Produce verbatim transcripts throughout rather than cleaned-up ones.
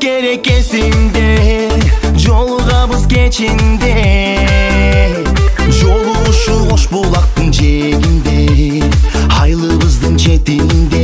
керек есіңде, жолығабыз кечинде, жолугушу Ош булактын жээгинде, айлыбыздын четинде.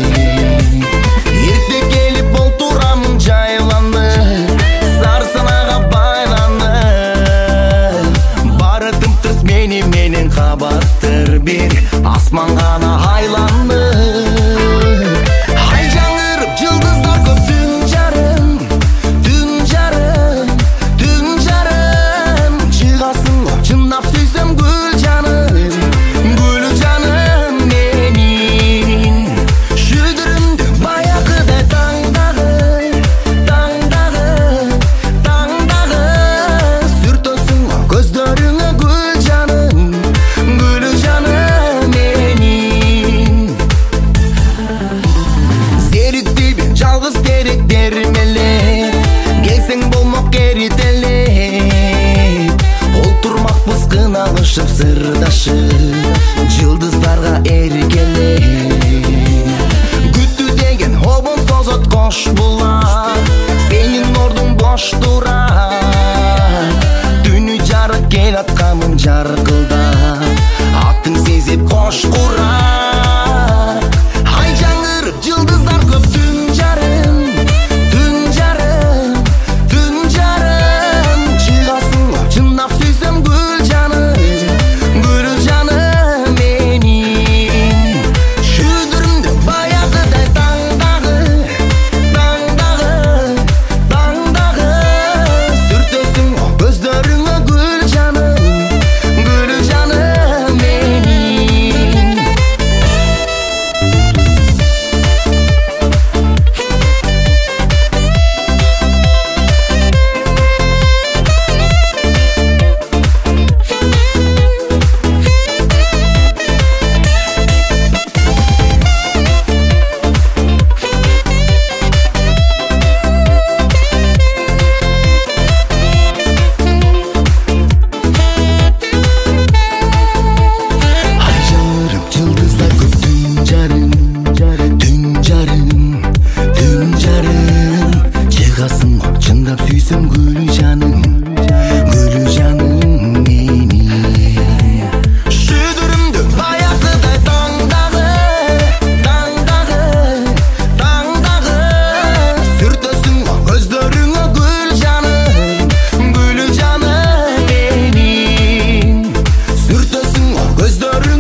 Эрте келип олтурамын жайланып, Сарсанага байланып, бары тым-тырс мени менен кабаттыр бир асман гана айланып. Ай жаңырып жылдыздар көп түн жарым, түн жарым, түн жарым, чыгасың го чындап сүйсөм гүл жаным, гүл жаным менин. Шүдүрүмдү баягыдай таңдагы, таңдагы, таңдагы, сүртөсүң го көздөрүңө гүл жаным, гүл жаным менин. Зериктейбин жалгыз керек дермелеп, келсең болмок керителеп, олтурмакпыз кыналышып сырдашып, жылдыздарга эркелеп. Күттү деген обон созот кош булак, сенин ордуң бош турат. Түнү жарык келатканын жаркылдап, аттың сезип кош курат. Ай жаңырып жылдыздар көп түн жарым, түн жарым, түн жарым, чыгасың го чындап сүйсөм гүл жаным, гүл жаным менин. Шүдүрүмдү баягыдай таңдагы, таңдагы, таңдагы, сүртөсүң го көздөрүңө гүл жаным, гүл жаным менин. Ай жаңырып жылдыздар көп түн жарым, түн жарым, түн жарым, чыгасың го чындап сүйсөм гүл жаным, гүл жаным менин. Шүдүрүмдү баягыдай таңдагы, таңдагы, таңдагы, сүртөсүң го көздөрүңө гүл жаным, гүл жаным менин. Сүртөсүң го көздөрүңө